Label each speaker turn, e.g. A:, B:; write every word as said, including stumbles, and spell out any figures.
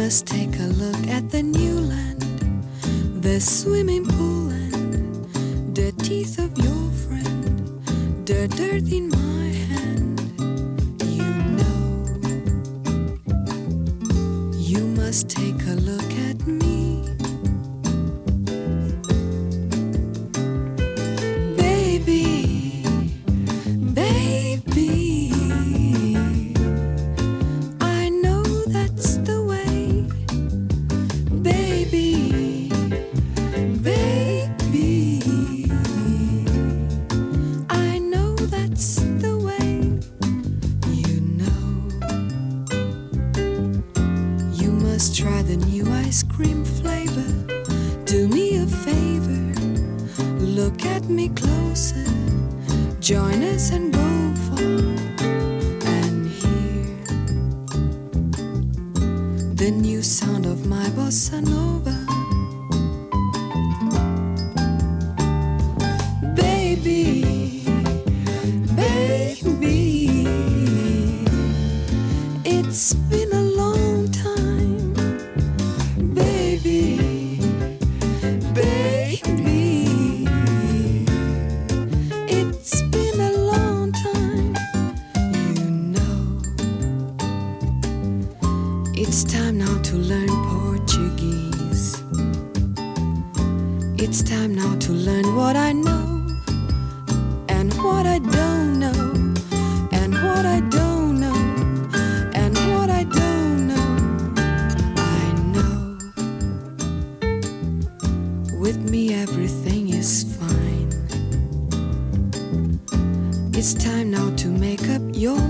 A: must take a look at the new land, the swimming pool and the teeth of your friend, the dirt in my hand. You know, you must take a look at me. Baby, baby, I know that's the way. Baby, baby, I know that's the way. You know, you must try the new ice cream flavor. Do me a favor, look at me closer, join us and go far and hear the new sound of my bossa nova. Baby, baby, it's been a long time. Baby, baby, it's been a long time. You know, it's time now to learn Portuguese. It's time now to learn what I know and what I don't know, and what I don't know, and what I don't know. I know, with me everything is fine. It's time now to make up your